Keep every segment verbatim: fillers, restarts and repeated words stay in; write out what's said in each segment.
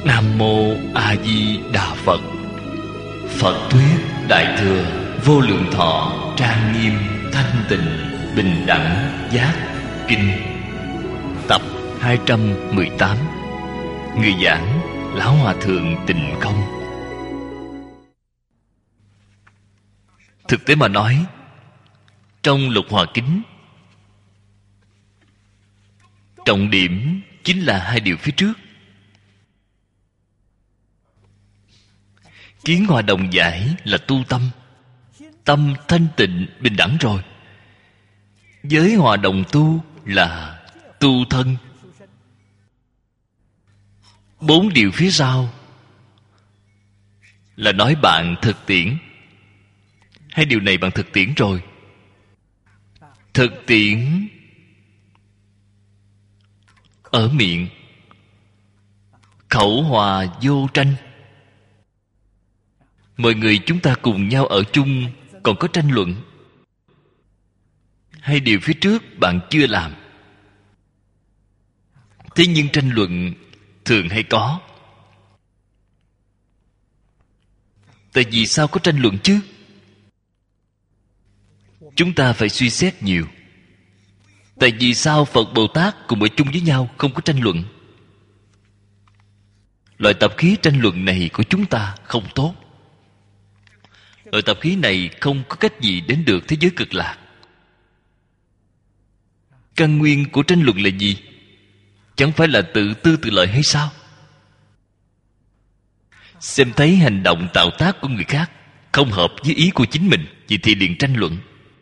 Nam Mô A Di Đà Phật. Phật thuyết Đại Thừa Vô Lượng Thọ Trang Nghiêm Thanh Tịnh Bình Đẳng Giác Kinh, tập hai trăm mười tám. Người giảng Lão Hòa Thượng Tịnh Không. Thực tế mà nói, trong Lục Hòa Kính, trọng điểm chính là hai điều phía trước. Kiến Hòa Đồng giải là tu tâm, tâm thanh tịnh bình đẳng rồi. Giới Hòa Đồng tu là tu thân. Bốn điều phía sau là nói bạn thực tiễn. Hai điều này bạn thực tiễn rồi. Thực tiễn ở miệng, khẩu hòa vô tranh. Mọi người chúng ta cùng nhau ở chung, còn có tranh luận. Hai điều phía trước bạn chưa làm, thế nhưng tranh luận thường hay có. Tại vì sao có tranh luận chứ? Chúng ta phải suy xét nhiều. Tại vì sao Phật Bồ Tát cùng ở chung với nhau không có tranh luận? Loại tập khí tranh luận này của chúng ta không tốt. Loại tập khí này không có cách gì đến được thế giới cực lạc. Căn nguyên của tranh luận là gì? Chẳng phải là tự tư tự lợi hay sao? Xem thấy hành động tạo tác của người khác không hợp với ý của chính mình, vậy thì liền tranh luận.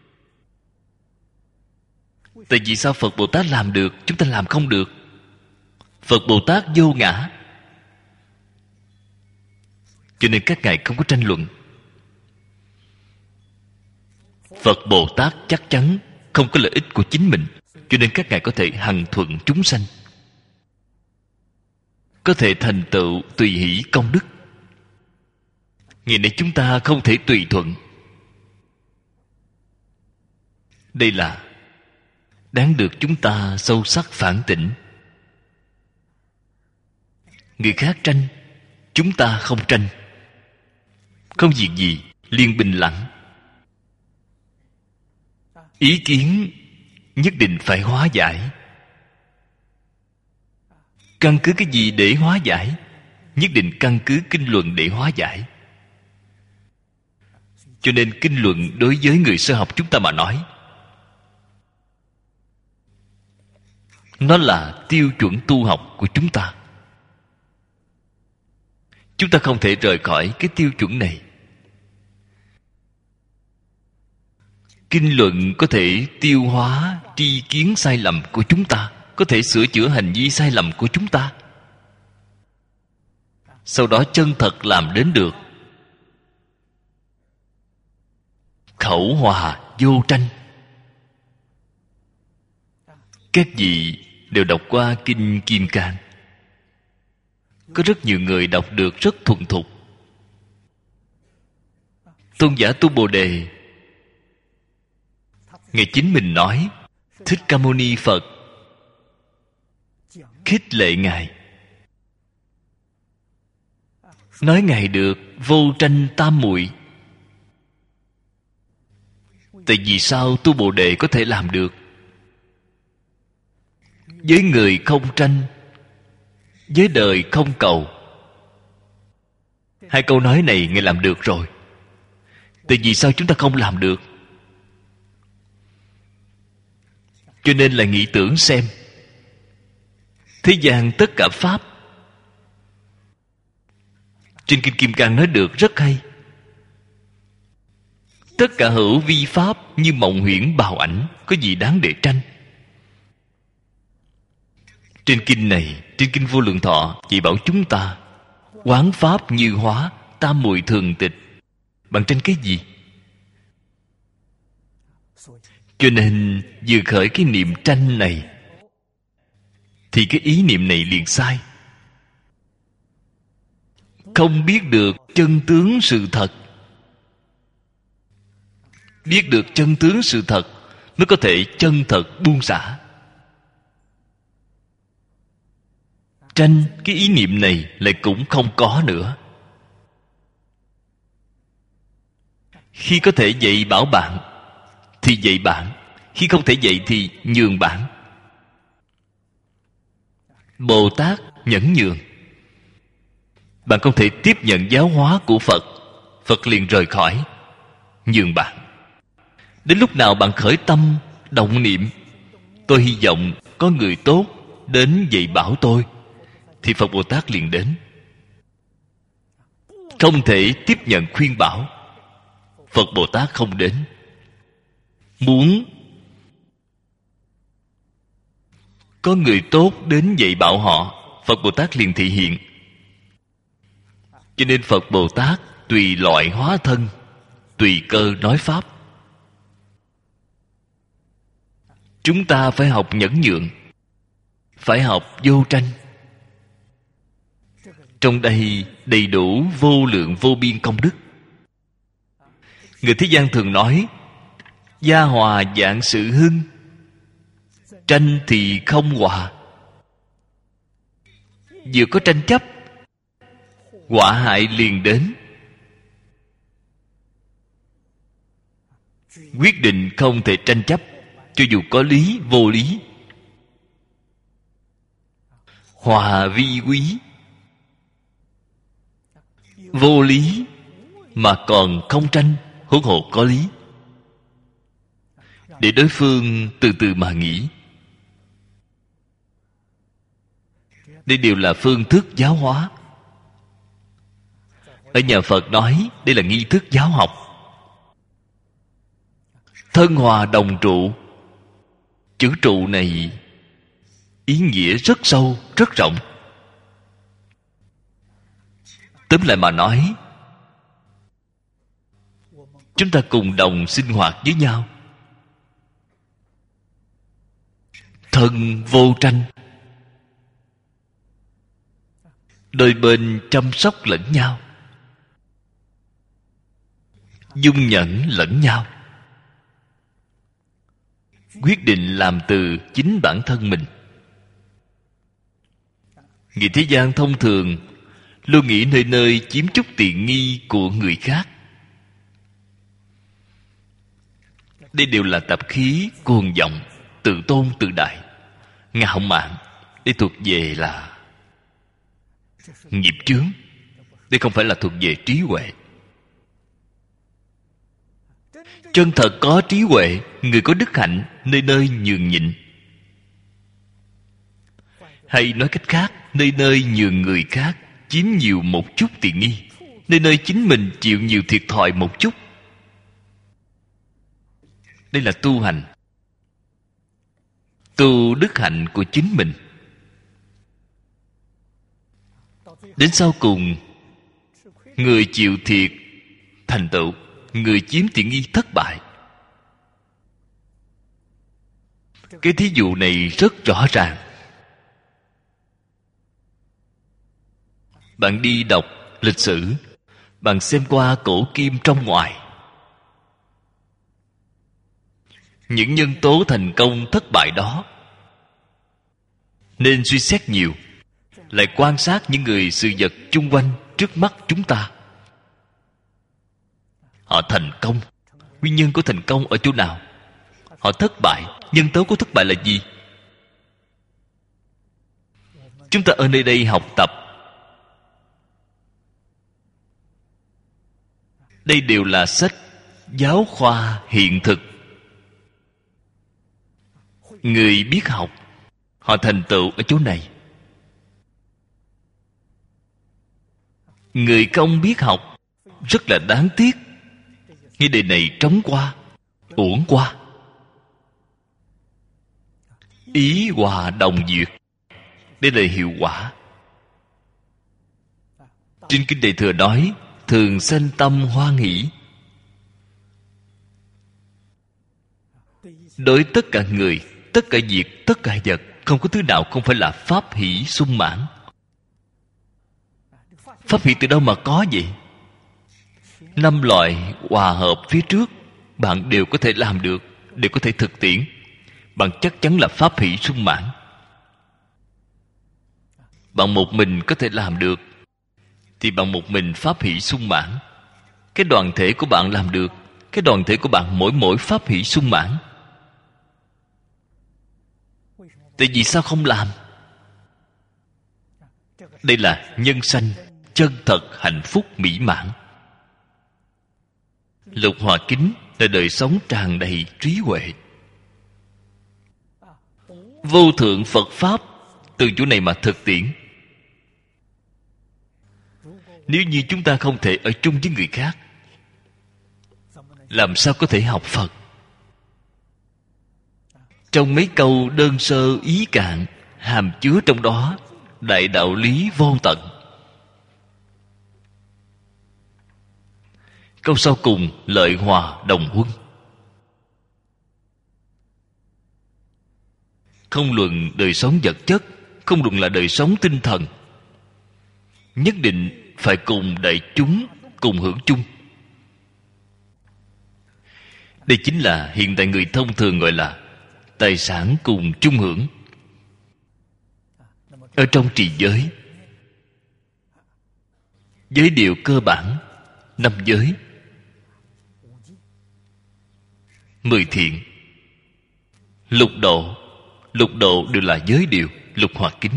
Tại vì sao Phật Bồ Tát làm được, chúng ta làm không được? Phật Bồ Tát vô ngã, cho nên các ngài không có tranh luận. Phật Bồ Tát chắc chắn không có lợi ích của chính mình, cho nên các ngài có thể hằng thuận chúng sanh, có thể thành tựu tùy hỷ công đức. Ngày nay chúng ta không thể tùy thuận. Đây là đáng được chúng ta sâu sắc phản tỉnh. Người khác tranh, chúng ta không tranh. Không việc gì, liền bình lặng. Ý kiến nhất định phải hóa giải. Căn cứ cái gì để hóa giải? Nhất định căn cứ kinh luận để hóa giải. Cho nên kinh luận đối với người sơ học chúng ta mà nói, nó là tiêu chuẩn tu học của chúng ta. Chúng ta không thể rời khỏi cái tiêu chuẩn này. Kinh luận có thể tiêu hóa tri kiến sai lầm của chúng ta, có thể sửa chữa hành vi sai lầm của chúng ta, sau đó chân thật làm đến được khẩu hòa vô tranh. Các vị đều đọc qua Kinh Kim Cang. Có rất nhiều người đọc được rất thuần thục. Tôn giả Tu Bồ Đề, ngài chính mình nói, Thích Ca Mâu Ni Phật khích lệ ngài, nói ngài được vô tranh tam muội. Tại vì sao Tu Bồ Đề có thể làm được? Với người không tranh, với đời không cầu. Hai câu nói này ngài làm được rồi. Tại vì sao chúng ta không làm được? Cho nên là nghĩ tưởng xem, thế gian tất cả pháp, trên Kinh Kim Cang nói được rất hay. Tất cả hữu vi pháp như mộng huyễn bào ảnh, có gì đáng để tranh? Trên kinh này, trên Kinh Vô Lượng Thọ chỉ bảo chúng ta quán pháp như hóa, tam muội thường tịch. Bạn tranh cái gì? Cho nên vừa khởi cái niệm tranh này thì cái ý niệm này liền sai. Không biết được chân tướng sự thật. Biết được chân tướng sự thật mới có thể chân thật buông xả. tranh, cái ý niệm này lại cũng không có nữa. Khi có thể dạy bảo bạn thì dạy bạn, khi không thể dạy thì nhường bạn. Bồ Tát nhẫn nhường. Bạn không thể tiếp nhận giáo hóa của Phật, Phật liền rời khỏi, nhường bạn. Đến lúc nào bạn khởi tâm động niệm, tôi hy vọng có người tốt đến dạy bảo tôi, thì Phật Bồ Tát liền đến. Không thể tiếp nhận khuyên bảo, Phật Bồ Tát không đến. Muốn có người tốt đến dạy bảo họ, Phật Bồ Tát liền thị hiện. Cho nên Phật Bồ Tát tùy loại hóa thân, tùy cơ nói pháp. Chúng ta phải học nhẫn nhượng, phải học vô tranh. Trong đây đầy đủ vô lượng vô biên công đức. Người thế gian thường nói gia hòa vạn sự hưng, tranh thì không hòa. Vừa có tranh chấp, họa hại liền đến. Quyết định không thể tranh chấp, cho dù có lý vô lý. Hòa vi quý. Vô lý mà còn không tranh, huống hồ có lý. Để đối phương từ từ mà nghĩ. Đây đều là phương thức giáo hóa. Ở nhà Phật nói đây là nghi thức giáo học. Thân hòa đồng trụ. Chữ trụ này ý nghĩa rất sâu, rất rộng. Tóm lại mà nói, chúng ta cùng đồng sinh hoạt với nhau. Thân vô tranh, đôi bên chăm sóc lẫn nhau, dung nhẫn lẫn nhau. Quyết định làm từ chính bản thân mình. Người thế gian thông thường luôn nghĩ nơi nơi chiếm chút tiện nghi của người khác. Đây đều là tập khí cuồng vọng, tự tôn tự đại, ngạo mạn. Đây thuộc về là nghiệp chướng. Đây không phải là thuộc về trí huệ. Chân thật có trí huệ, người có đức hạnh, nơi nơi nhường nhịn. Hay nói cách khác, nơi nơi nhường người khác chiếm nhiều một chút tiện nghi, nơi nơi chính mình chịu nhiều thiệt thòi một chút. Đây là tu hành, tu đức hạnh của chính mình. Đến sau cùng, người chịu thiệt thành tựu, người chiếm tiện nghi thất bại. Cái thí dụ này rất rõ ràng. Bạn đi đọc lịch sử, bạn xem qua cổ kim trong ngoài. Những nhân tố thành công thất bại đó nên suy xét nhiều, lại quan sát những người sự vật chung quanh trước mắt chúng ta. Họ thành công, nguyên nhân của thành công ở chỗ nào? Họ thất bại, nhân tố của thất bại là gì? Chúng ta ở nơi đây học tập. Đây đều là sách giáo khoa hiện thực. Người biết học, họ thành tựu ở chỗ này. Người không biết học, rất là đáng tiếc. Cái đề này trống qua, uổng qua. Ý hòa đồng duyệt, đây là hiệu quả. Trên kinh Đại Thừa nói, thường sanh tâm hoan hỷ. Đối tất cả người, tất cả việc, tất cả vật, không có thứ nào không phải là pháp hỷ sung mãn. Pháp hỷ từ đâu mà có vậy? Năm loại hòa hợp phía trước bạn đều có thể làm được, đều có thể thực tiễn. Bạn chắc chắn là pháp hỷ sung mãn. bạn một mình có thể làm được, thì bạn một mình pháp hỷ sung mãn. Cái đoàn thể của bạn làm được, cái đoàn thể của bạn mỗi mỗi pháp hỷ sung mãn. Tại vì sao không làm? Đây là nhân sanh chân thật hạnh phúc mỹ mãn. Lục Hòa Kính là đời sống tràn đầy trí huệ. Vô thượng Phật Pháp từ chỗ này mà thực tiễn. Nếu như chúng ta không thể ở chung với người khác, làm sao có thể học Phật? Trong mấy câu đơn sơ ý cạn, hàm chứa trong đó đại đạo lý vô tận. Câu sau cùng, lợi hòa đồng quân. Không luận đời sống vật chất, không luận là đời sống tinh thần, nhất định phải cùng đại chúng cùng hưởng chung. Đây chính là hiện tại người thông thường gọi là tài sản cùng chung hưởng. Ở trong trì giới, giới điều cơ bản, năm giới, mười thiện, lục độ. Lục độ đều là giới điều, lục hòa kính.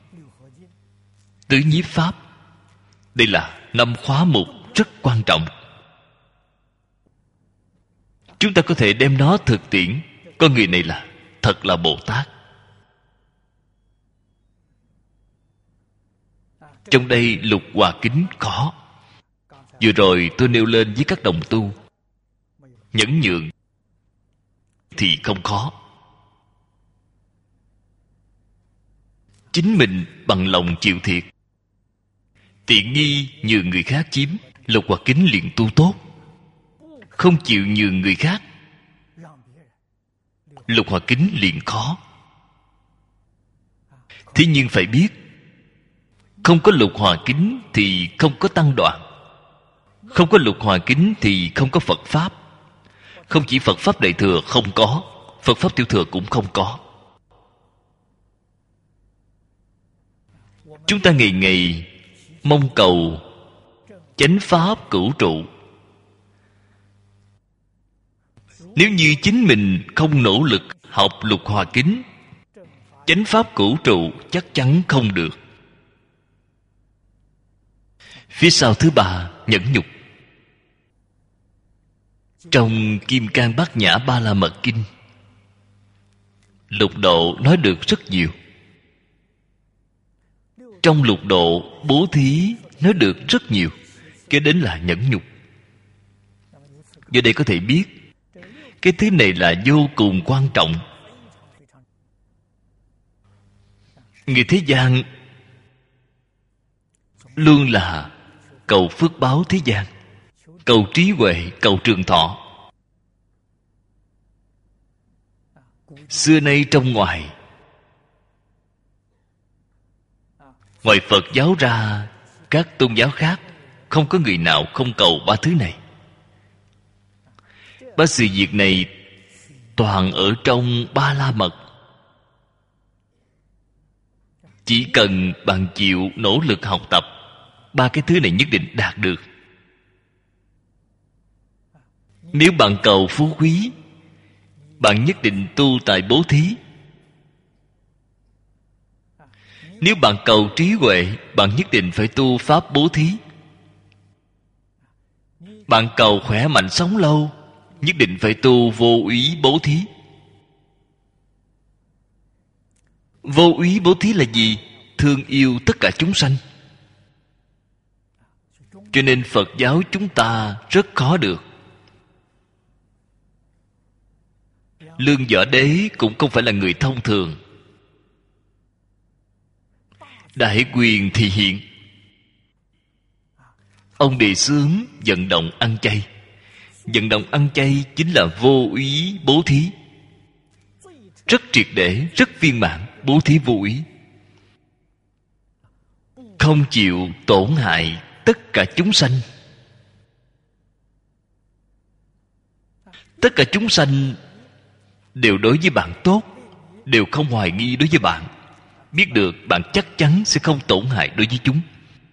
Tứ nhiếp pháp, đây là năm khóa mục rất quan trọng. Chúng ta có thể đem nó thực tiễn. Con người này là thật là Bồ Tát. Trong đây lục hòa kính khó. Vừa rồi tôi nêu lên với các đồng tu, nhẫn nhượng thì không khó. Chính mình bằng lòng chịu thiệt, tiện nghi nhường người khác chiếm, lục hòa kính liền tu tốt. Không chịu nhường người khác, lục hòa kính liền khó. Thế nhưng phải biết, không có lục hòa kính thì không có tăng đoạn, không có lục hòa kính thì không có Phật Pháp. Không chỉ Phật Pháp Đại Thừa không có, Phật Pháp Tiểu Thừa cũng không có. Chúng ta ngày ngày mong cầu chánh pháp cửu trụ. Nếu như chính mình không nỗ lực học lục hòa kính, chánh pháp cửu trụ chắc chắn không được. Phía sau thứ ba, nhẫn nhục. Trong Kim Cang Bát Nhã Ba La Mật Kinh, lục độ nói được rất nhiều. Trong lục độ bố thí nói được rất nhiều. Kế đến là nhẫn nhục. Do đây có thể biết cái thứ này là vô cùng quan trọng. Người thế gian luôn là cầu phước báo thế gian, cầu trí huệ, cầu trường thọ. Xưa nay trong ngoài, ngoài Phật giáo ra, các tôn giáo khác không có người nào không cầu ba thứ này. Ba sự việc này toàn ở trong Ba La Mật. Chỉ cần bạn chịu nỗ lực học tập, ba cái thứ này nhất định đạt được. Nếu bạn cầu phú quý, bạn nhất định tu tại bố thí. Nếu bạn cầu trí huệ, bạn nhất định phải tu pháp bố thí. Bạn cầu khỏe mạnh sống lâu, nhất định phải tu vô úy bố thí. Vô úy bố thí là gì? Thương yêu tất cả chúng sanh. Cho nên Phật giáo chúng ta rất khó được. Lương Võ Đế cũng không phải là người thông thường. Đại quyền thì hiện. Ông đề xướng vận động ăn chay. Vận động ăn chay chính là vô úy bố thí. Rất triệt để, rất viên mãn. Bố thí vô úy, không chịu tổn hại tất cả chúng sanh. Tất cả chúng sanh đều đối với bạn tốt, đều không hoài nghi đối với bạn. biết được bạn chắc chắn sẽ không tổn hại đối với chúng.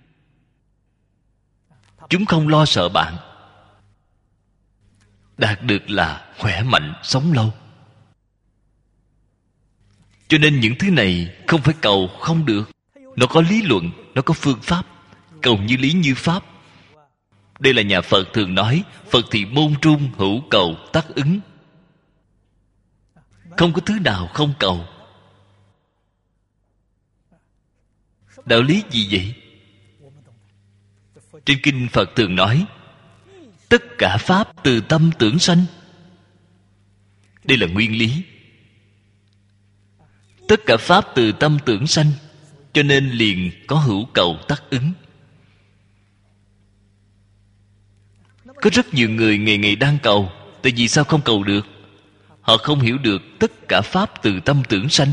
Chúng không lo sợ bạn. Đạt được là khỏe mạnh, sống lâu. Cho nên những thứ này không phải cầu không được. Nó có lý luận, nó có phương pháp. Cầu như lý như pháp. Đây là nhà Phật thường nói, Phật thì môn trung hữu cầu tác ứng. Không có thứ nào không cầu. Đạo lý gì vậy? Trên kinh Phật thường nói, tất cả pháp từ tâm tưởng sanh. Đây là nguyên lý. Tất cả pháp từ tâm tưởng sanh, cho nên liền có hữu cầu tác ứng. Có rất nhiều người ngày ngày đang cầu. Tại vì sao không cầu được? Họ không hiểu được tất cả pháp từ tâm tưởng sanh.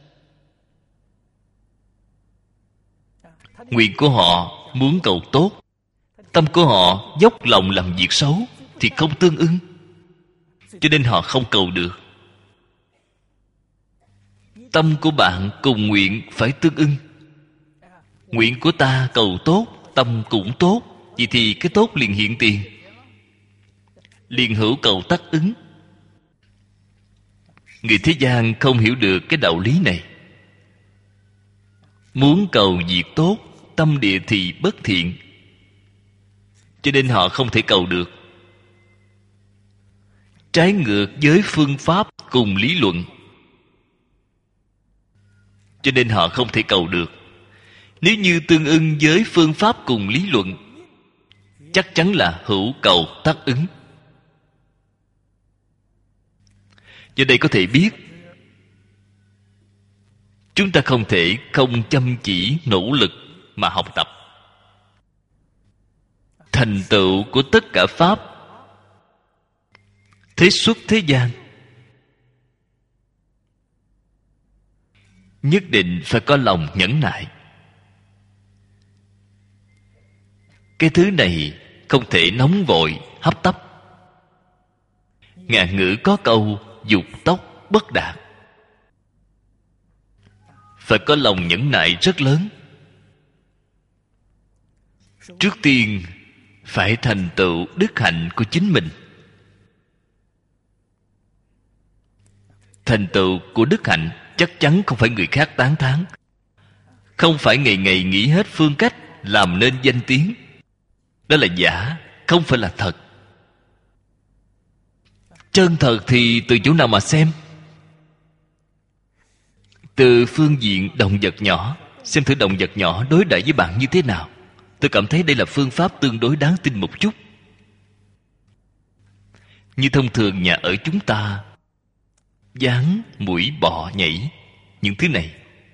Nguyện của họ muốn cầu tốt, tâm của họ dốc lòng làm việc xấu thì không tương ưng, cho nên họ không cầu được. Tâm của bạn cùng nguyện phải tương ưng. Nguyện của ta cầu tốt, tâm cũng tốt, vậy thì cái tốt liền hiện tiền, liền hữu cầu tác ứng. Người thế gian không hiểu được cái đạo lý này. Muốn cầu việc tốt, tâm địa thì bất thiện, cho nên họ không thể cầu được. Trái ngược với phương pháp cùng lý luận, cho nên họ không thể cầu được. Nếu như tương ưng với phương pháp cùng lý luận, chắc chắn là hữu cầu tác ứng. Do đây có thể biết, chúng ta không thể không chăm chỉ nỗ lực mà học tập. Thành tựu của tất cả pháp thế xuất thế gian, nhất định phải có lòng nhẫn nại. Cái thứ này không thể nóng vội hấp tấp. Ngạn ngữ có câu dục tốc bất đạt. Phải có lòng nhẫn nại rất lớn. Trước tiên phải thành tựu đức hạnh của chính mình. Thành tựu của đức hạnh chắc chắn không phải người khác tán thán, không phải ngày ngày nghĩ hết phương cách làm nên danh tiếng. Đó là giả, không phải là thật. Chân thật thì từ chỗ nào mà xem? Từ phương diện động vật nhỏ. Xem thử động vật nhỏ đối đãi với bạn như thế nào. Tôi cảm thấy đây là phương pháp tương đối đáng tin một chút. Như thông thường nhà ở chúng ta, gián, muỗi, bọ, nhảy, những thứ này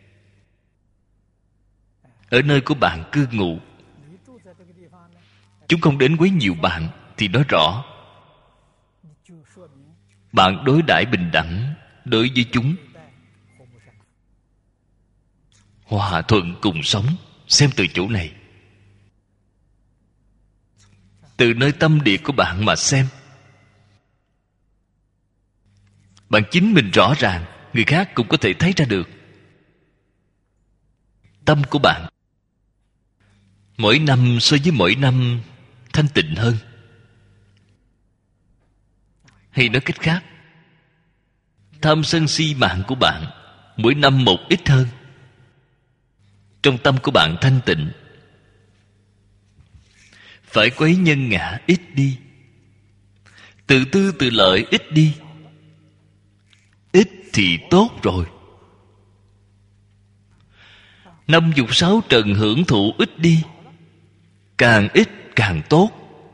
ở nơi của bạn cư ngụ, chúng không đến quấy nhiều bạn, thì nói rõ bạn đối đãi bình đẳng đối với chúng, hòa thuận cùng sống. Xem từ chỗ này, từ nơi tâm địa của bạn mà xem. Bạn chính mình rõ ràng, người khác cũng có thể thấy ra được. Tâm của bạn mỗi năm so với mỗi năm thanh tịnh hơn. Hay nói cách khác, tham sân si mạng của bạn mỗi năm một ít hơn. Trong tâm của bạn thanh tịnh, phải quấy nhân ngã ít đi, tự tư tự lợi ít đi. Ít thì tốt rồi. Năm dục sáu trần hưởng thụ ít đi, càng ít càng tốt.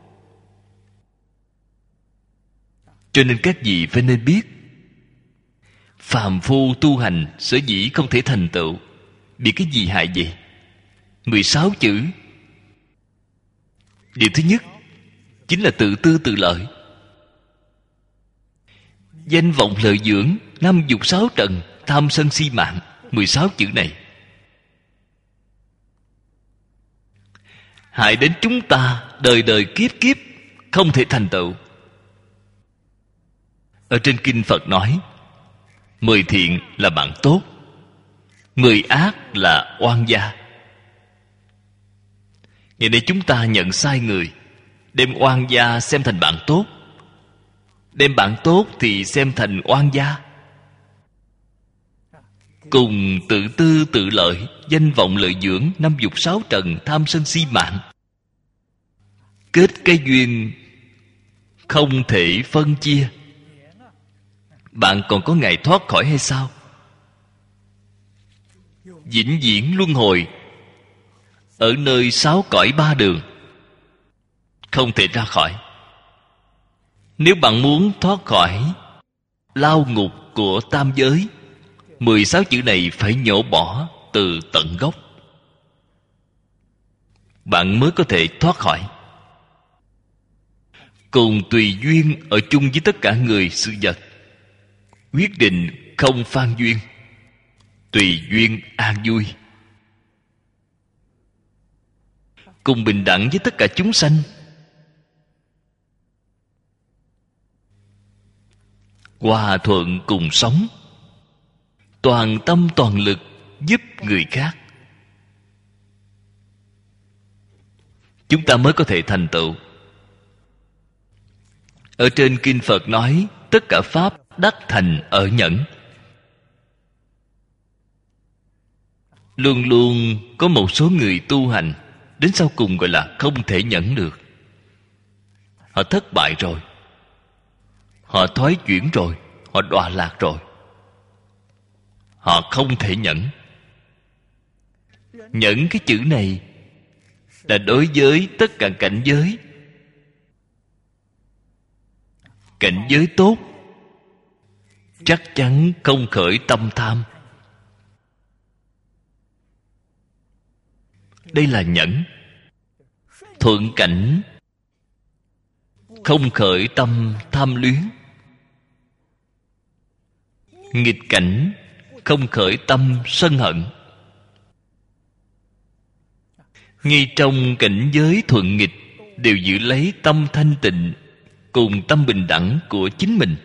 Cho nên các vị phải nên biết, phàm phu tu hành sở dĩ không thể thành tựu, bị cái gì hại vậy? Mười sáu chữ. Điều thứ nhất chính là tự tư tự lợi. Danh vọng lợi dưỡng, năm dục sáu trần, tham sân si mạng. Mười sáu chữ này hại đến chúng ta đời đời kiếp kiếp không thể thành tựu. Ở trên kinh Phật nói, mười thiện là bạn tốt, Người ác là oan gia. Ngày nay chúng ta nhận sai người, đem oan gia xem thành bạn tốt, đem bạn tốt thì xem thành oan gia. Cùng tự tư tự lợi, danh vọng lợi dưỡng, năm dục sáu trần, tham sân si mạng, kết cái duyên không thể phân chia. Bạn còn có ngày thoát khỏi hay sao? Vĩnh viễn luân hồi ở nơi sáu cõi ba đường, không thể ra khỏi. Nếu bạn muốn thoát khỏi lao ngục của tam giới, mười sáu chữ này phải nhổ bỏ từ tận gốc, bạn mới có thể thoát khỏi. Cùng tùy duyên ở chung với tất cả người sự vật, quyết định không phan duyên, tùy duyên an vui. Cùng bình đẳng với tất cả chúng sanh, hòa thuận cùng sống, toàn tâm toàn lực giúp người khác, chúng ta mới có thể thành tựu. Ở trên kinh Phật nói tất cả pháp đắc thành ở nhẫn. Luôn luôn có một số người tu hành đến sau cùng gọi là không thể nhẫn được. Họ thất bại rồi, họ thoái chuyển rồi, họ đọa lạc rồi, họ không thể nhẫn. Nhẫn cái chữ này là đối với tất cả cảnh giới. Cảnh giới tốt chắc chắn không khởi tâm tham. Đây là nhẫn. Thuận cảnh không khởi tâm tham luyến, nghịch cảnh không khởi tâm sân hận. Ngay trong cảnh giới thuận nghịch đều giữ lấy tâm thanh tịnh cùng tâm bình đẳng của chính mình.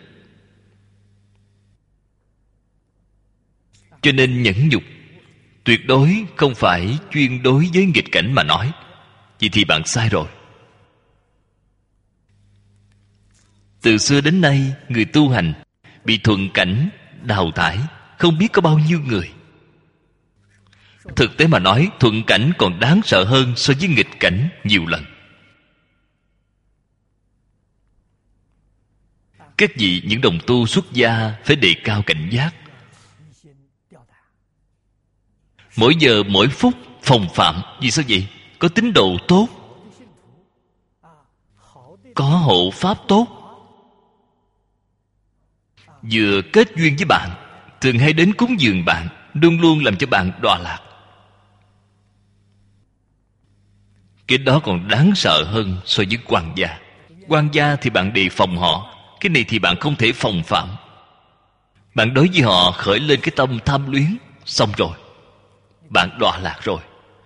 Cho nên nhẫn nhục tuyệt đối không phải chuyên đối với nghịch cảnh mà nói. Vậy thì bạn sai rồi. Từ xưa đến nay, người tu hành bị thuận cảnh đào thải không biết có bao nhiêu người. Thực tế mà nói, thuận cảnh còn đáng sợ hơn so với nghịch cảnh nhiều lần. Các vị những đồng tu xuất gia phải đề cao cảnh giác, mỗi giờ mỗi phút phòng phạm. Vì sao vậy? Có tín đồ tốt, có hộ pháp tốt, vừa kết duyên với bạn, thường hay đến cúng dường bạn, luôn luôn làm cho bạn đọa lạc. Cái đó còn đáng sợ hơn so với quan gia. Quan gia thì bạn đề phòng họ, cái này thì bạn không thể phòng phạm. Bạn đối với họ khởi lên cái tâm tham luyến, xong rồi, bạn đọa lạc rồi.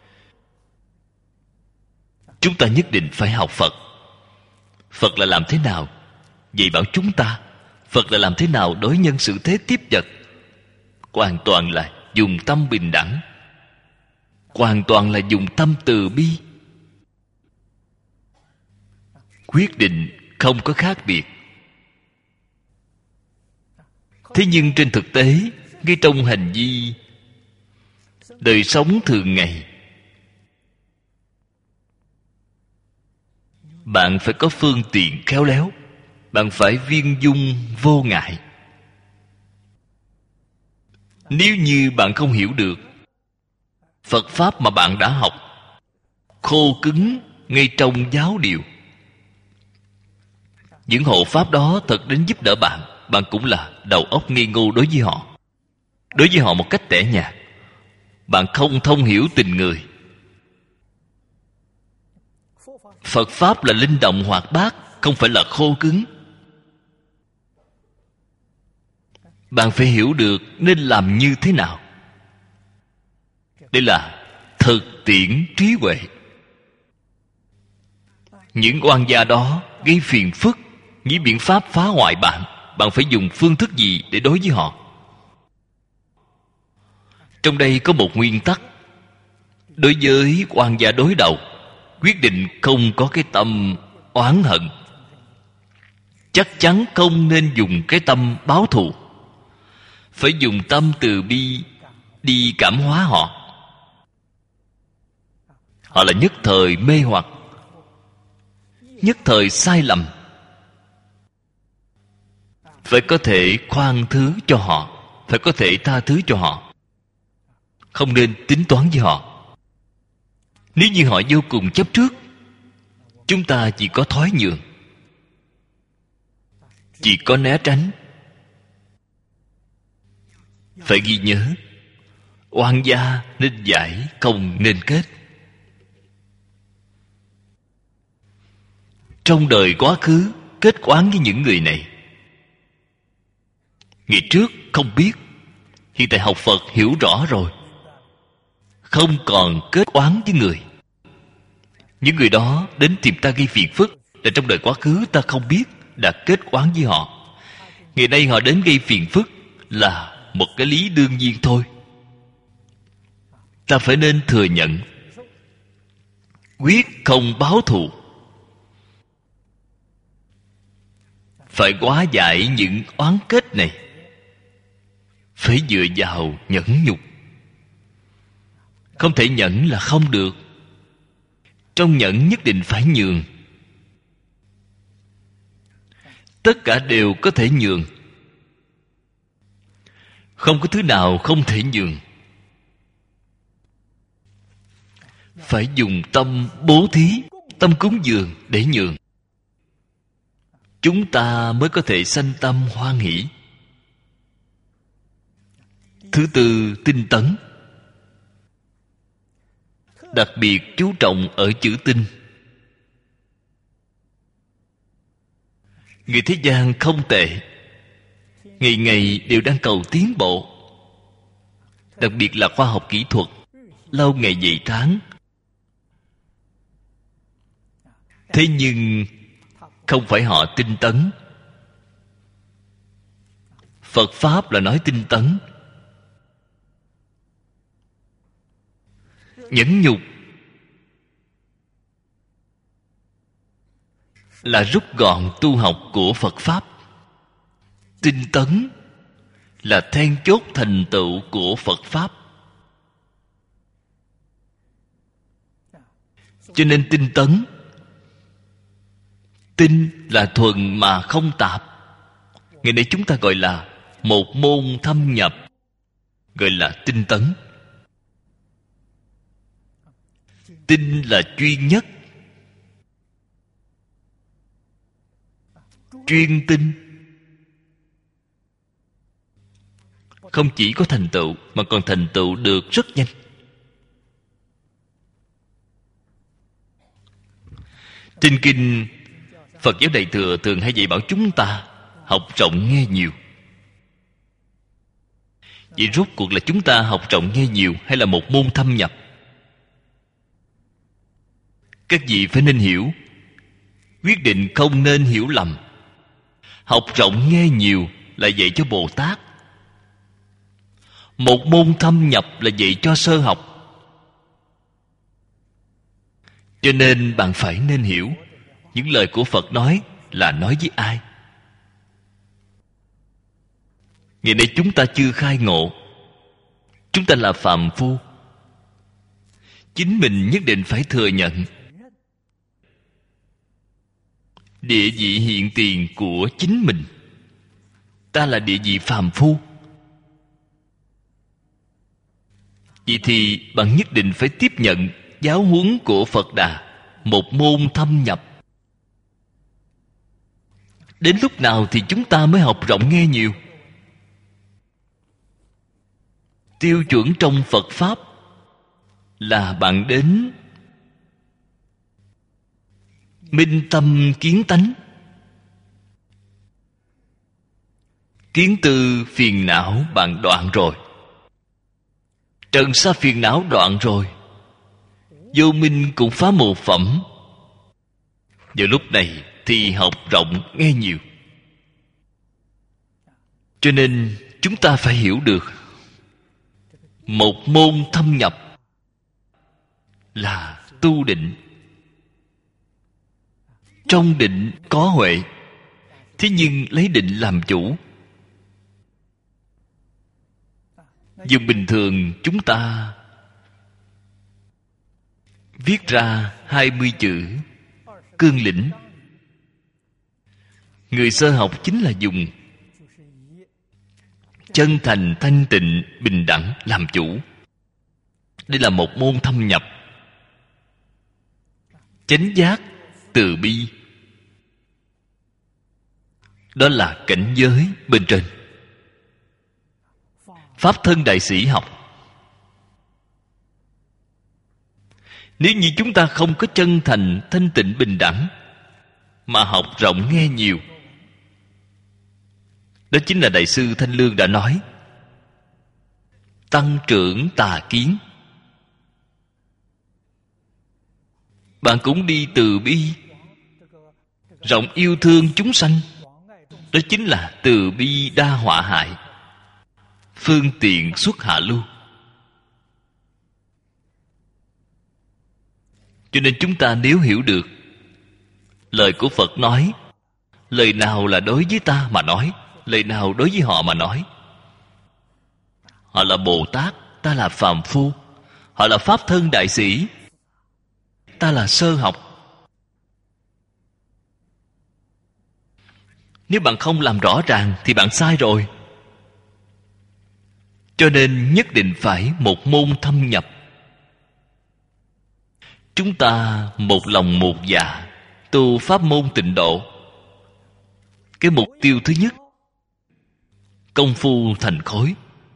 Chúng ta nhất định phải học Phật. Phật là làm thế nào dạy bảo chúng ta. Phật là làm thế nào đối nhân xử thế tiếp vật. Hoàn toàn là dùng tâm bình đẳng, hoàn toàn là dùng tâm từ bi. Quyết định không có khác biệt. Thế nhưng trên thực tế, ngay trong hành vi đời sống thường ngày, bạn phải có phương tiện khéo léo. Bạn phải viên dung vô ngại. Nếu như bạn không hiểu được Phật Pháp mà bạn đã học, khô cứng ngay trong giáo điều, những hộ Pháp đó thật đến giúp đỡ bạn, bạn cũng là đầu óc ngây ngô đối với họ. Đối với họ một cách tẻ nhạt. Bạn không thông hiểu tình người. Phật Pháp là linh động hoạt bát, không phải là khô cứng. Bạn phải hiểu được nên làm như thế nào. Đây là thực tiễn trí huệ. Những oan gia đó gây phiền phức, nghĩ biện pháp phá hoại bạn, bạn phải dùng phương thức gì để đối với họ? Trong đây có một nguyên tắc. Đối với oan gia đối đầu, quyết định không có cái tâm oán hận. Chắc chắn không nên dùng cái tâm báo thù. Phải dùng tâm từ bi đi cảm hóa họ. Họ là nhất thời mê hoặc, nhất thời sai lầm. Phải có thể khoan thứ cho họ, phải có thể tha thứ cho họ. Không nên tính toán với họ. Nếu như họ vô cùng chấp trước, chúng ta chỉ có thoái nhường, chỉ có né tránh. Phải ghi nhớ, oan gia nên giải, không nên kết. Trong đời quá khứ kết oán với những người này. Ngày trước không biết, hiện tại học Phật hiểu rõ rồi, không còn kết oán với người. Những người đó đến tìm ta gây phiền phức là trong đời quá khứ ta không biết, đã kết oán với họ. Ngày nay họ đến gây phiền phức là một cái lý đương nhiên thôi. Ta phải nên thừa nhận, quyết không báo thù. Phải hóa giải những oán kết này, phải dựa vào nhẫn nhục. Không thể nhẫn là không được. Trong nhẫn nhất định phải nhường. Tất cả đều có thể nhường, không có thứ nào không thể nhường. Phải dùng tâm bố thí, tâm cúng dường để nhường. Chúng ta mới có thể sanh tâm hoan hỷ. Thứ tư, tinh tấn. Đặc biệt chú trọng ở chữ tinh. Người thế gian không tệ, ngày ngày đều đang cầu tiến bộ. Đặc biệt là khoa học kỹ thuật, lâu ngày dày tháng. Thế nhưng không phải họ tinh tấn. Phật Pháp là nói tinh tấn. Nhẫn nhục là rút gọn tu học của Phật Pháp. Tinh tấn là then chốt thành tựu của Phật Pháp. Cho nên tinh tấn, tinh là thuần mà không tạp. Ngày nay chúng ta gọi là một môn thâm nhập, gọi là tinh tấn. Tinh là chuyên nhất, chuyên tinh. Không chỉ có thành tựu mà còn thành tựu được rất nhanh. Trên kinh Phật giáo Đại Thừa thường hay dạy bảo chúng ta học rộng nghe nhiều. Vậy rốt cuộc là chúng ta học rộng nghe nhiều hay là một môn thâm nhập? Các vị phải nên hiểu, quyết định không nên hiểu lầm. Học rộng nghe nhiều là dạy cho Bồ Tát. Một môn thâm nhập là dạy cho sơ học. Cho nên bạn phải nên hiểu những lời của Phật nói là nói với ai. Ngày nay chúng ta chưa khai ngộ, chúng ta là phàm phu. Chính mình nhất định phải thừa nhận địa vị hiện tiền của chính mình. Ta là địa vị phàm phu. Vậy thì bạn nhất định phải tiếp nhận giáo huấn của Phật Đà, một môn thâm nhập. Đến lúc nào thì chúng ta mới học rộng nghe nhiều? Tiêu chuẩn trong Phật Pháp là bạn đến minh tâm kiến tánh. Kiến tư phiền não bạn đoạn rồi, trần sa phiền não đoạn rồi, vô minh cũng phá một phẩm. Vào lúc này thì học rộng nghe nhiều. Cho nên chúng ta phải hiểu được Một môn thâm nhập là tu định. Trong định có huệ, thế nhưng lấy định làm chủ. Dùng bình thường chúng ta viết ra hai mươi chữ cương lĩnh. Người sơ học chính là dùng chân thành, thanh tịnh, bình đẳng làm chủ. Đây là một môn thâm nhập. Chánh giác, từ bi, đó là cảnh giới bên trên. Pháp thân đại sĩ học. Nếu như chúng ta không có chân thành, thanh tịnh, bình đẳng, mà học rộng nghe nhiều, đó chính là Đại sư Thanh Lương đã nói, tăng trưởng tà kiến. Bạn cũng đi từ bi, rộng yêu thương chúng sanh, đó chính là từ bi đa họa hại, phương tiện xuất hạ lưu. Cho nên chúng ta nếu hiểu được lời của Phật nói, lời nào là đối với ta mà nói, lời nào đối với họ mà nói. Họ là Bồ Tát, ta là phàm phu. Họ là Pháp thân đại sĩ, ta là sơ học. Nếu bạn không làm rõ ràng thì bạn sai rồi. Cho nên nhất định phải một môn thâm nhập. Chúng ta một lòng một dạ tu pháp môn tịnh độ. Cái mục tiêu thứ nhất, công phu thành khối.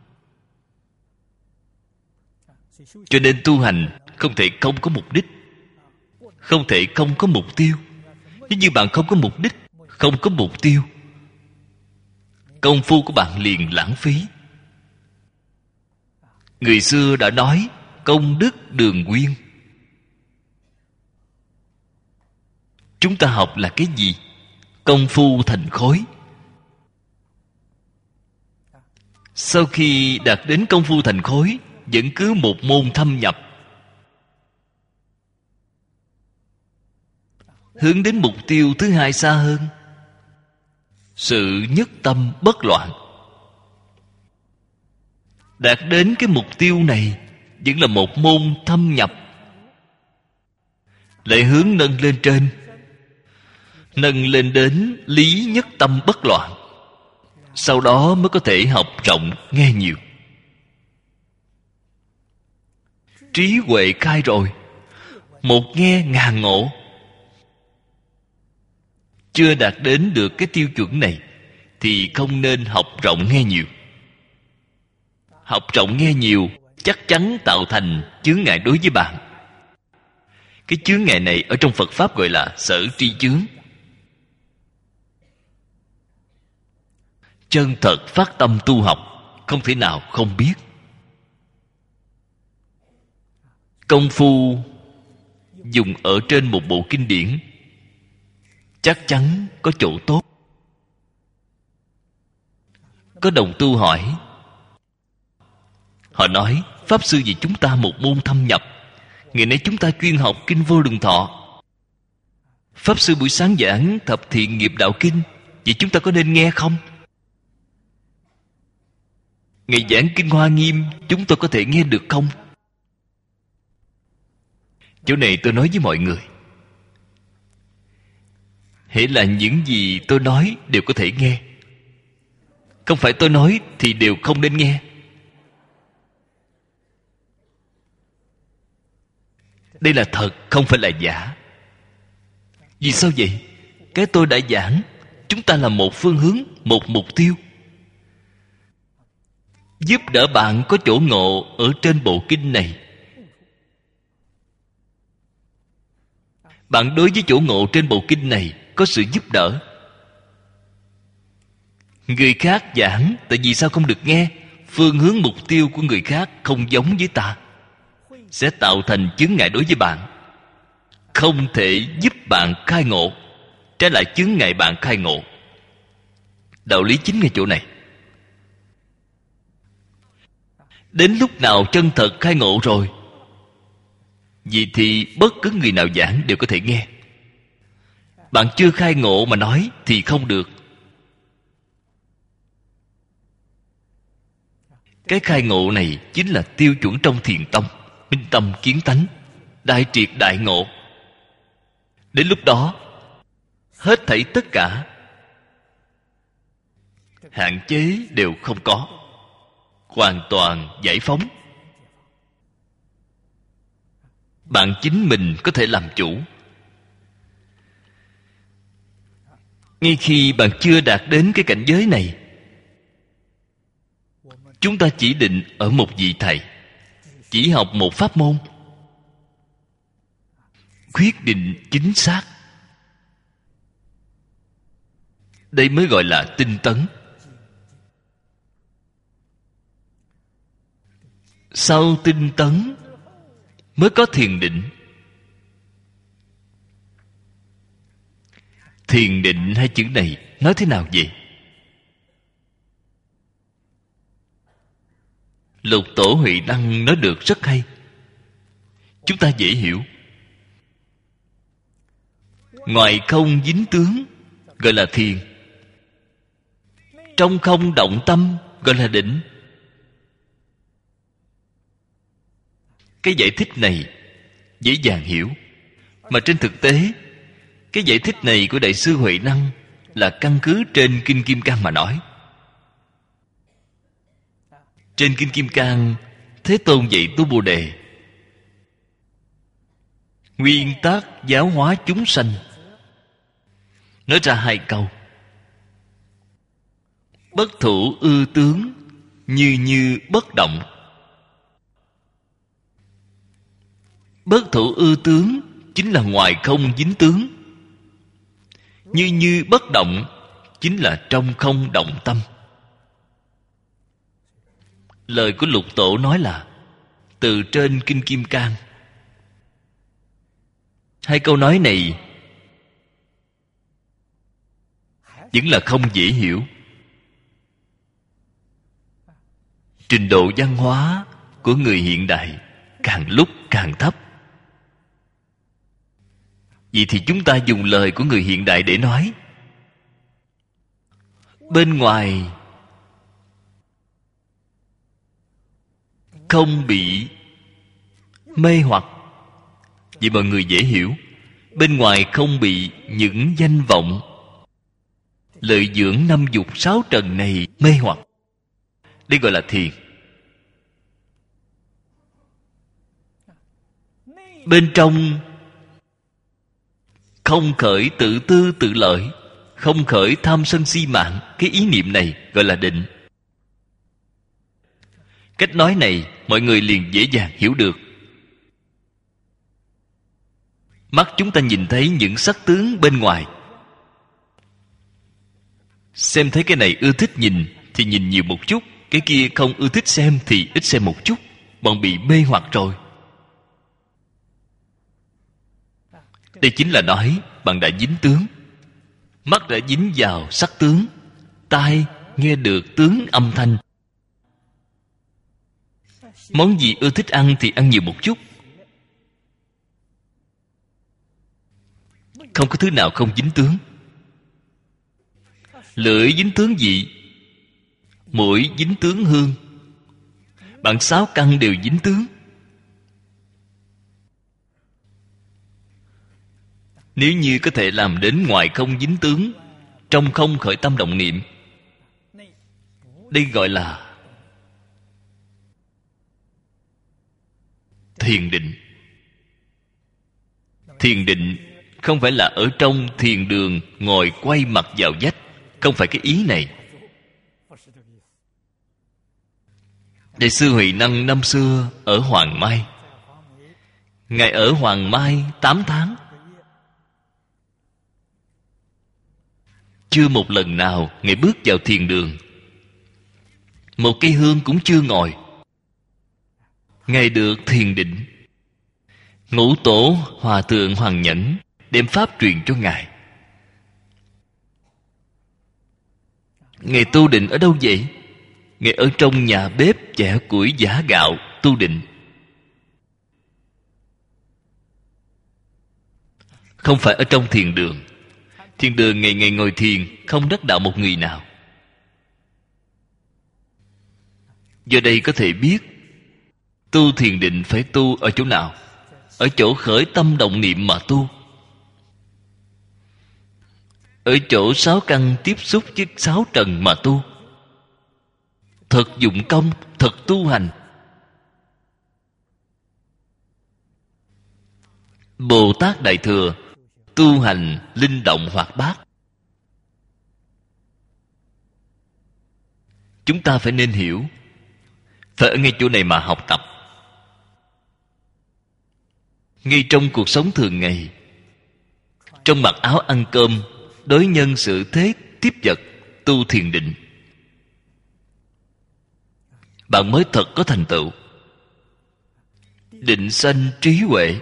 Cho nên tu hành không thể không có mục đích, không thể không có mục tiêu. Nếu như bạn không có mục đích, không có mục tiêu, công phu của bạn liền lãng phí. Người xưa đã nói công đức đường quyên. Chúng ta học là cái gì? Công phu thành khối. Sau khi đạt đến công phu thành khối, vẫn cứ một môn thâm nhập, hướng đến mục tiêu thứ hai xa hơn, sự nhất tâm bất loạn. Đạt đến cái mục tiêu này vẫn là một môn thâm nhập, lại hướng nâng lên trên, nâng lên đến lý nhất tâm bất loạn. Sau đó mới có thể học rộng nghe nhiều. Trí huệ khai rồi, một nghe ngàn ngộ. Chưa đạt đến được cái tiêu chuẩn này thì không nên học rộng nghe nhiều. Học rộng nghe nhiều chắc chắn tạo thành chướng ngại đối với bạn. Cái chướng ngại này ở trong Phật Pháp gọi là sở tri chướng. Chân thật phát tâm tu học, không thể nào không biết. Công phu dùng ở trên một bộ kinh điển chắc chắn có chỗ tốt. Có đồng tu hỏi, họ nói Pháp sư vì chúng ta một môn thâm nhập, ngày nay chúng ta chuyên học Kinh Vô Lượng Thọ. Pháp sư buổi sáng giảng Thập Thiện Nghiệp Đạo Kinh, vậy chúng ta có nên nghe không? Ngày giảng Kinh Hoa Nghiêm, chúng tôi có thể nghe được không? Chỗ này tôi nói với mọi người, hễ là những gì tôi nói đều có thể nghe. Không phải tôi nói thì đều không nên nghe. Đây là thật, không phải là giả. Vì sao vậy? Cái tôi đã giảng, chúng ta là một phương hướng, một mục tiêu. Giúp đỡ bạn có chỗ ngộ ở trên bộ kinh này. Bạn đối với chỗ ngộ trên bộ kinh này có sự giúp đỡ. Người khác giảng, tại vì sao không được nghe? Phương hướng mục tiêu của người khác không giống với ta, sẽ tạo thành chướng ngại đối với bạn, không thể giúp bạn khai ngộ, trái lại chướng ngại bạn khai ngộ. Đạo lý chính ngay chỗ này. Đến lúc nào chân thật khai ngộ rồi, vì thì bất cứ người nào giảng đều có thể nghe. Bạn chưa khai ngộ mà nói thì không được. Cái khai ngộ này chính là tiêu chuẩn trong thiền tông, minh tâm kiến tánh, đại triệt đại ngộ. Đến lúc đó, hết thảy tất cả hạn chế đều không có, hoàn toàn giải phóng. Bạn chính mình có thể làm chủ. Ngay khi bạn chưa đạt đến cái cảnh giới này, chúng ta chỉ định ở một vị thầy, chỉ học một pháp môn, quyết định chính xác. Đây mới gọi là tinh tấn. Sau tinh tấn mới có thiền định. Thiền định hai chữ này nói thế nào vậy? Lục Tổ Huệ Năng nói được rất hay, chúng ta dễ hiểu. Ngoài không dính tướng gọi là thiền, trong không động tâm gọi là định. Cái giải thích này dễ dàng hiểu, mà trên thực tế cái giải thích này của Đại sư Huệ Năng là căn cứ trên Kinh Kim Cang mà nói. Trên Kinh Kim Cang, Thế Tôn dạy tu Bồ Đề nguyên tắc giáo hóa chúng sanh, nói ra hai câu: bất thủ ư tướng, như như bất động. Bất thủ ư tướng chính là ngoài không dính tướng, như như bất động chính là trong không động tâm. Lời của Lục Tổ nói là từ trên Kinh Kim Cang. Hai câu nói này vẫn là không dễ hiểu. Trình độ văn hóa của người hiện đại càng lúc càng thấp. Vì thì chúng ta dùng lời của người hiện đại để nói. Bên ngoài không bị mê hoặc, vì mọi người dễ hiểu. Bên ngoài không bị những danh vọng, lợi dưỡng năm dục sáu trần này mê hoặc. Đây gọi là thiền. Bên trong không khởi tự tư tự lợi, không khởi tham sân si mạng. Cái ý niệm này gọi là định. Cách nói này mọi người liền dễ dàng hiểu được. Mắt chúng ta nhìn thấy những sắc tướng bên ngoài, xem thấy cái này ưa thích nhìn thì nhìn nhiều một chút, cái kia không ưa thích xem thì ít xem một chút. Bọn bị mê hoặc rồi. Đây chính là nói bạn đã dính tướng. Mắt đã dính vào sắc tướng, tai nghe được tướng âm thanh. Món gì ưa thích ăn thì ăn nhiều một chút. Không có thứ nào không dính tướng. Lưỡi dính tướng vị, mũi dính tướng hương, bạn sáu căn đều dính tướng. Nếu như có thể làm đến ngoài không dính tướng, trong không khởi tâm động niệm, đây gọi là thiền định. Thiền định không phải là ở trong thiền đường ngồi quay mặt vào vách. Không phải cái ý này. Đại sư Huệ Năng năm xưa ở Hoàng Mai, Ngài ở Hoàng Mai tám tháng, chưa một lần nào Ngài bước vào thiền đường, một cây hương cũng chưa ngồi. Ngài được thiền định. Ngũ Tổ Hòa Thượng Hoàng Nhẫn đem pháp truyền cho Ngài. Ngài tu định ở đâu vậy? Ngài ở trong nhà bếp chẻ củi giã gạo tu định. Không phải ở trong thiền đường. Thiền đường ngày ngày ngồi thiền, không đắc đạo một người nào. Do đây có thể biết tu thiền định phải tu ở chỗ nào. Ở chỗ khởi tâm động niệm mà tu. Ở chỗ sáu căn tiếp xúc với sáu trần mà tu. Thật dụng công, thật tu hành. Bồ Tát Đại Thừa tu hành linh động hoạt bát. Chúng ta phải nên hiểu, phải ở ngay chỗ này mà học tập. Ngay trong cuộc sống thường ngày, trong mặc áo ăn cơm, đối nhân xử thế tiếp vật, tu thiền định, bạn mới thật có thành tựu. Định sanh trí huệ.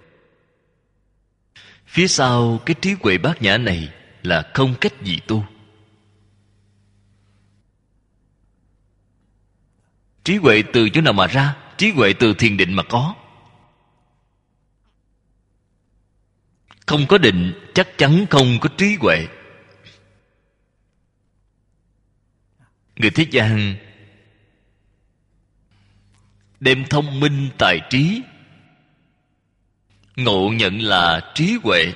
Phía sau cái trí huệ bát nhã này là không cách gì tu. Trí huệ từ chỗ nào mà ra? Trí huệ từ thiền định mà có. Không có định chắc chắn không có trí huệ. Người thế gian đem thông minh tài trí ngộ nhận là trí huệ.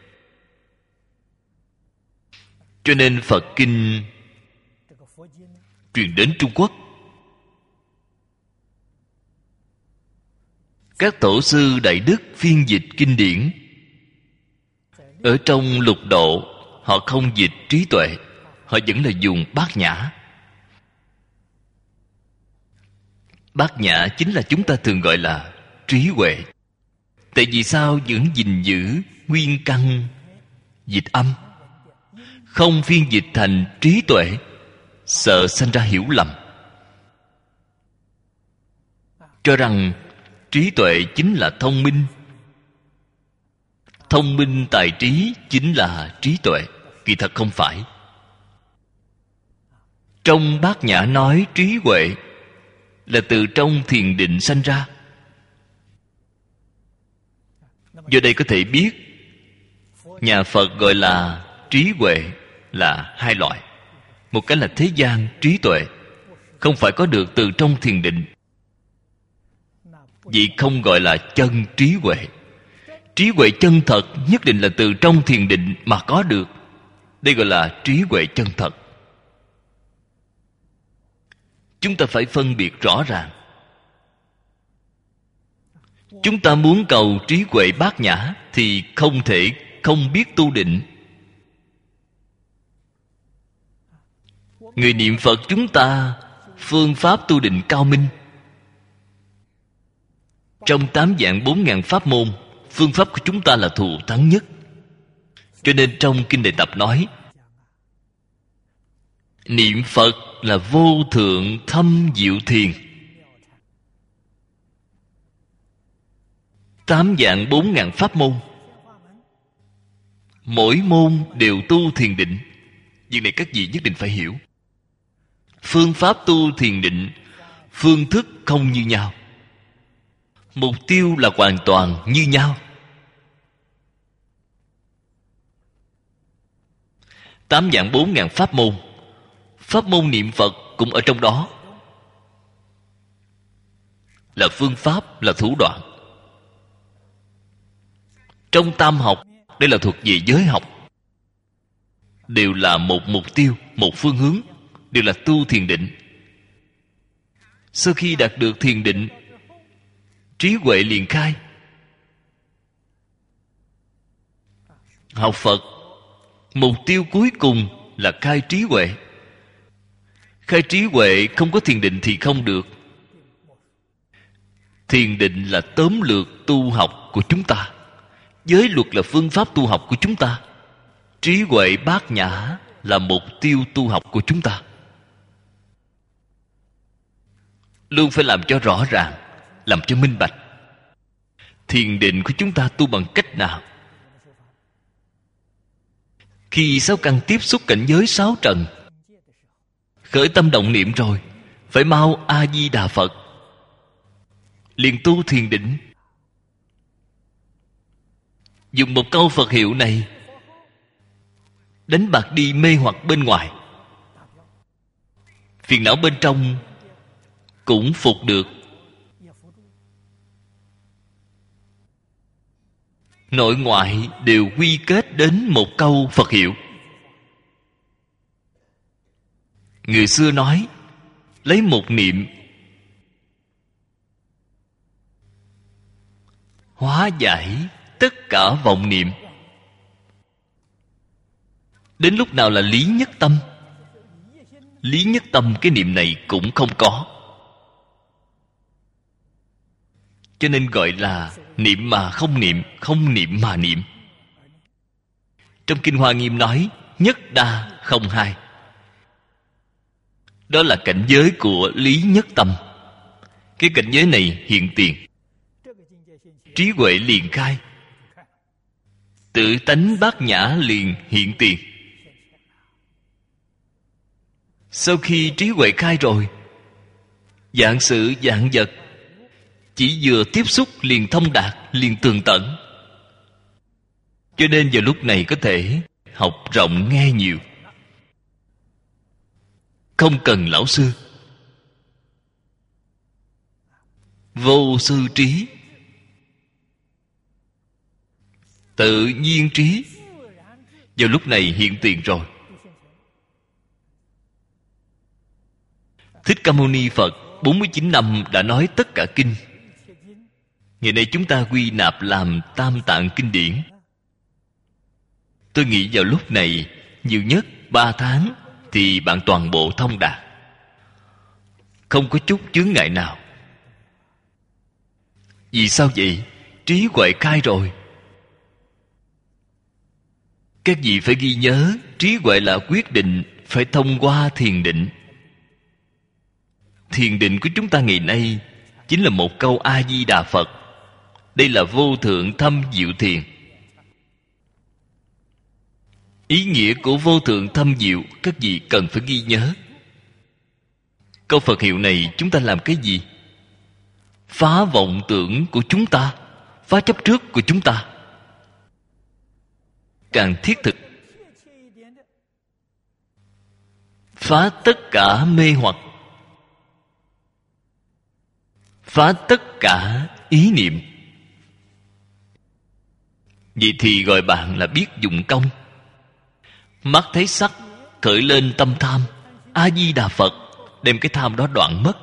Cho nên Phật Kinh truyền đến Trung Quốc, các tổ sư Đại Đức phiên dịch kinh điển. Ở trong lục độ, họ không dịch trí tuệ, họ vẫn là dùng bát nhã. Bát nhã chính là chúng ta thường gọi là trí huệ. Tại vì sao vẫn gìn giữ nguyên căn dịch âm, không phiên dịch thành trí tuệ, sợ sanh ra hiểu lầm, cho rằng trí tuệ chính là thông minh, thông minh tài trí chính là trí tuệ. Kỳ thật không phải. Trong bát nhã nói trí huệ là từ trong thiền định sanh ra. Do đây có thể biết nhà Phật gọi là trí huệ là hai loại. Một cái là thế gian trí tuệ, không phải có được từ trong thiền định, vì không gọi là chân trí huệ. Trí huệ chân thật nhất định là từ trong thiền định mà có được. Đây gọi là trí huệ chân thật. Chúng ta phải phân biệt rõ ràng. Chúng ta muốn cầu trí huệ bát nhã thì không thể không biết tu định. Người niệm Phật chúng ta phương pháp tu định cao minh. Trong tám vạn bốn ngàn pháp môn, phương pháp của chúng ta là thù thắng nhất. Cho nên trong Kinh Đại Tập nói, niệm Phật là vô thượng thâm diệu thiền. Tám vạn bốn ngàn pháp môn, mỗi môn đều tu thiền định. Việc này các vị nhất định phải hiểu. Phương pháp tu thiền định, phương thức không như nhau, mục tiêu là hoàn toàn như nhau. Tám vạn bốn ngàn pháp môn, pháp môn niệm Phật cũng ở trong đó. Là phương pháp, là thủ đoạn. Trong tam học, đây là thuộc về giới học, đều là một mục tiêu, một phương hướng, đều là tu thiền định. Sau khi đạt được thiền định, trí huệ liền khai. Học Phật, mục tiêu cuối cùng là khai trí huệ. Khai trí huệ không có thiền định thì không được. Thiền định là tóm lược tu học của chúng ta. Giới luật là phương pháp tu học của chúng ta. Trí huệ bát nhã là mục tiêu tu học của chúng ta. Luôn phải làm cho rõ ràng, làm cho minh bạch. Thiền định của chúng ta tu bằng cách nào? Khi sáu căn tiếp xúc cảnh giới sáu trần, khởi tâm động niệm rồi, phải mau A Di Đà Phật, liền tu thiền định. Dùng một câu Phật hiệu này đánh bạc đi mê hoặc bên ngoài, phiền não bên trong cũng phục được. Nội ngoại đều quy kết đến một câu Phật hiệu. Người xưa nói, lấy một niệm hóa giải tất cả vọng niệm. Đến lúc nào là lý nhất tâm? Lý nhất tâm cái niệm này cũng không có, cho nên gọi là niệm mà không niệm, không niệm mà niệm. Trong Kinh Hoa Nghiêm nói nhất đa không hai. Đó là cảnh giới của lý nhất tâm. Cái cảnh giới này hiện tiền, trí huệ liền khai, tự tánh bát nhã liền hiện tiền. Sau khi trí huệ khai rồi, vạn sự vạn vật chỉ vừa tiếp xúc liền thông đạt, liền tường tận. Cho nên vào lúc này có thể học rộng nghe nhiều, không cần lão sư. Vô sư trí, tự nhiên trí vào lúc này hiện tiền rồi. Thích Ca Mâu Ni Phật bốn mươi chín năm đã nói tất cả kinh. Ngày nay chúng ta quy nạp làm Tam Tạng Kinh Điển. Tôi nghĩ vào lúc này nhiều nhất ba tháng thì bạn toàn bộ thông đạt, không có chút chướng ngại nào. Vì sao vậy? Trí huệ khai rồi. Các vị phải ghi nhớ, trí huệ là quyết định phải thông qua thiền định. Thiền định của chúng ta ngày nay chính là một câu A Di Đà Phật. Đây là vô thượng thâm diệu thiền. Ý nghĩa của vô thượng thâm diệu các vị cần phải ghi nhớ. Câu Phật hiệu này chúng ta làm cái gì? Phá vọng tưởng của chúng ta, phá chấp trước của chúng ta. Càng thiết thực, phá tất cả mê hoặc, phá tất cả ý niệm. Vậy thì gọi bạn là biết dụng công. Mắt thấy sắc khởi lên tâm tham, A Di Đà Phật đem cái tham đó đoạn mất.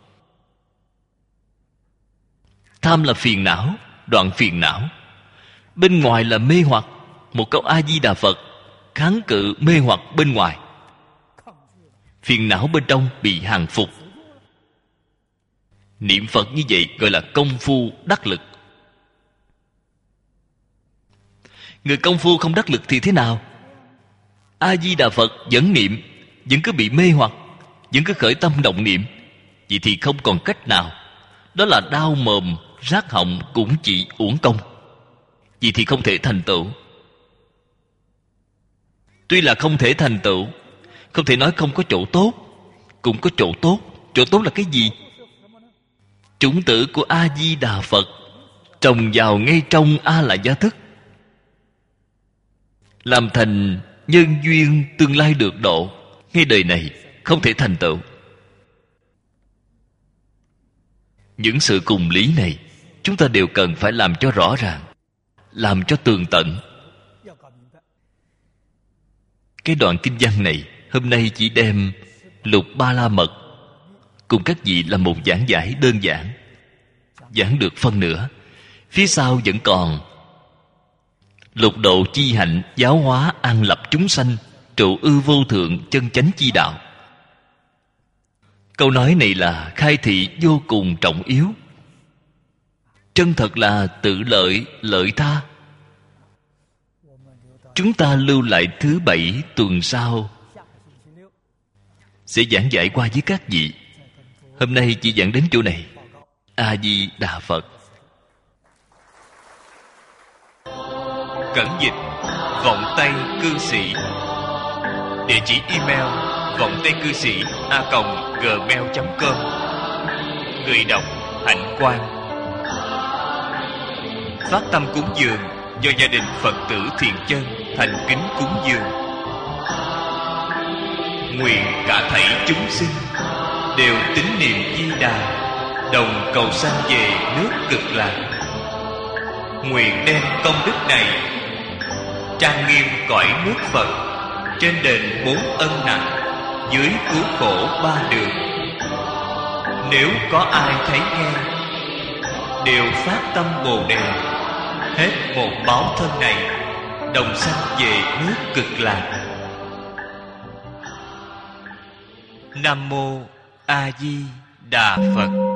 Tham là phiền não, đoạn phiền não. Bên ngoài là mê hoặc, một câu A Di Đà Phật kháng cự mê hoặc bên ngoài. Phiền não bên trong bị hàng phục. Niệm Phật như vậy gọi là công phu đắc lực. Người công phu không đắc lực thì thế nào? A Di Đà Phật vẫn niệm, vẫn cứ bị mê hoặc, vẫn cứ khởi tâm động niệm, vậy thì không còn cách nào. Đó là đau mồm rát họng cũng chỉ uổng công. Vậy thì không thể thành tựu. Tuy là không thể thành tựu, không thể nói không có chỗ tốt, cũng có chỗ tốt. Chỗ tốt là cái gì? Chủng tử của A Di Đà Phật trồng vào ngay trong A La Gia Thức, làm thành nhân duyên tương lai được độ. Ngay đời này không thể thành tựu. Những sự cùng lý này chúng ta đều cần phải làm cho rõ ràng, làm cho tường tận. Cái đoạn kinh văn này hôm nay chỉ đem Lục Ba La Mật cùng các vị là một giảng giải đơn giản, giảng được phân nửa. Phía sau vẫn còn Lục Độ Chi Hạnh, giáo hóa an lập chúng sanh, trụ ư vô thượng chân chánh chi đạo. Câu nói này là khai thị vô cùng trọng yếu. Chân thật là tự lợi, lợi tha. Chúng ta lưu lại thứ bảy tuần sau sẽ giảng giải qua với các vị. Hôm nay chỉ giảng đến chỗ này. A Di Đà Phật. Cẩn dịch Vọng Tay Cư Sĩ. Địa chỉ email vọng tây cư sĩ a còng gmail chấm com. Người đọc Hạnh Quang. Phát tâm cúng dường do gia đình Phật tử Thiện Chân thành kính cúng dường. Nguyện cả thảy chúng sinh đều tín niệm Di Đà, đồng cầu sanh về nước Cực Lạc. Nguyện đem công đức này trang nghiêm cõi nước Phật, trên đền bốn ân nặng, dưới cứu khổ ba đường. Nếu có ai thấy nghe, đều phát tâm Bồ Đề, hết một báo thân này, đồng sanh về nước Cực Lạc. Nam mô A Di Đà Phật.